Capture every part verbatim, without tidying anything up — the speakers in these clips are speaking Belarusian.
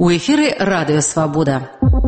У эфіры радыё «Свабода».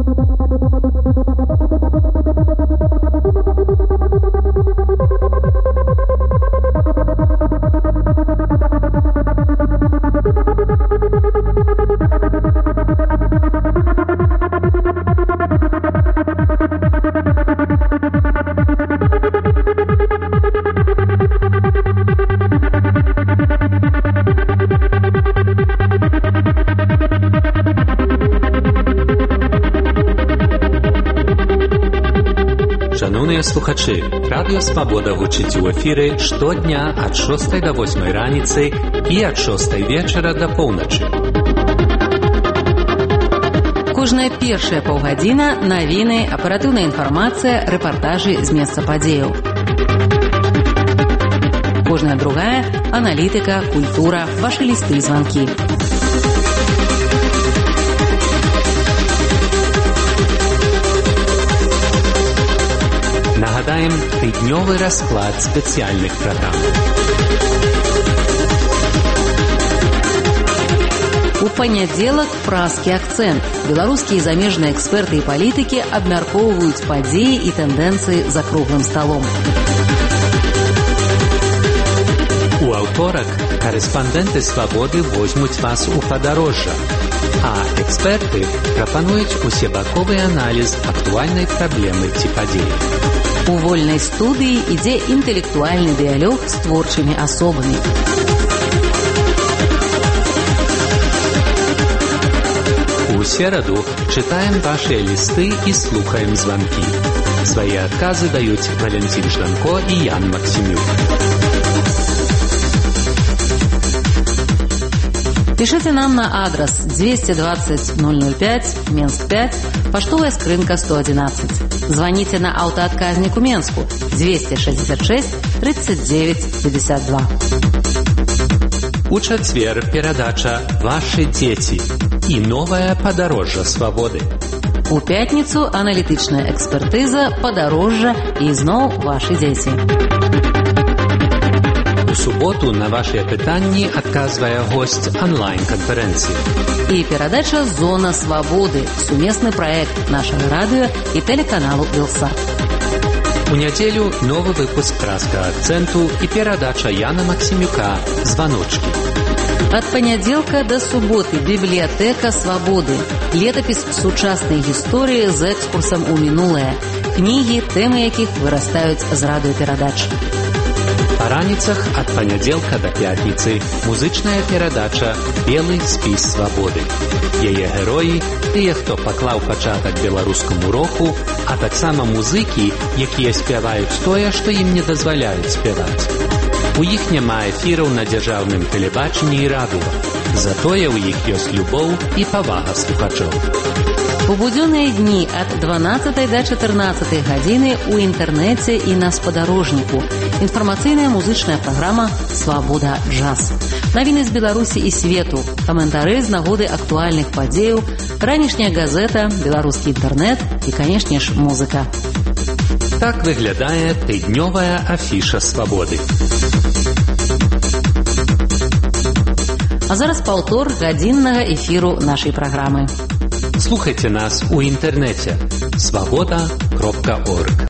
Шановні слухачі, Радіо Свобода гучить у ефірі щодня від шостої до восьмої раніці і від шостої вечора до паўночі. Кожная першая паўгадзіна навіны, аператыўная інфармацыя, рэпартажы з месца падзеяў. Кожная другая аналітыка, культура, вашы лісты і званкі. Нагадаем тыднёвы расклад спецыяльных праграм. У панядзелак празкі акцэнт. Беларускія і замежныя эксперты і палітыкі абмяркоўваюць падзеі і тэндэнцыі за круглым сталом. У аўторак карэспандэнты «Свабоды» возьмуць вас у падарожжа, а эксперты прапануюць усебаковы аналіз актуальнай праблемы ці падзеі. У вольнай студыі ідзе інтэлектуальны дыялог з творчымі асобамі. У сераду чытаем вашыя лісты і слухаем званкі. Свае адказы даюць Валентин Жданко і Ян Максимюк. Пишите нам на адрес двести двадцать ноль ноль пять, Менск пять, поштовая скрынка сто одиннадцать. Звоните на автоотказнику Менску двести шестьдесят шесть тридцать девять пятьдесят два. У чацвер перадача «Ваши дети» і новае падарожжа свабоды. У пятніцу аналітычная экспертыза, падарожжа і зноў вашы дзеці. У суботу на вашыя пытанні адказвае госць онлайн-канферэнцыі. І перадача «Зона свабоды» – сумесны праект нашага радыё і тэлеканалу «Белсат». У нядзелю новы выпуск празкага акцэнту і перадача Яна Максимюка «Званочкі». Ад панядзелка да суботы бібліятэка свабоды. Летапіс сучаснай гісторыі з экскурсам у мінулае. Кнігі, тэмы якіх вырастаюць з радыёперадач. Па раніцах ад панядзелка да пятніцы музычная перадача «Белы спіс свабоды». Яе героі – тыя, хто паклаў пачатак беларускаму роху, а таксама музыкі, якія спяваюць тое, што ім не дазваляюць спяваць. У іх няма эфіраў на дзяржаўным тэлебачанні і радыё. Затое ў іх ёсць любоў і павага слухачоў. У будзённыя дні ад дванаццатай да чатырнаццатай гадзіны ў інтэрнэце і на спадарожніку. Інфармацыйная музычная праграма «Свабода джаз». Навіны з Беларусі і свету, каментары з нагоды актуальных падзеяў, ранішняя газета, беларускі інтэрнэт і, канешне ж, музыка. Так выглядае тыднёвая афіша свабоды. А зараз паўтор гадзіннага эфіру нашай праграмы. Слухайце нас у інтэрнэце свабода кропка орг.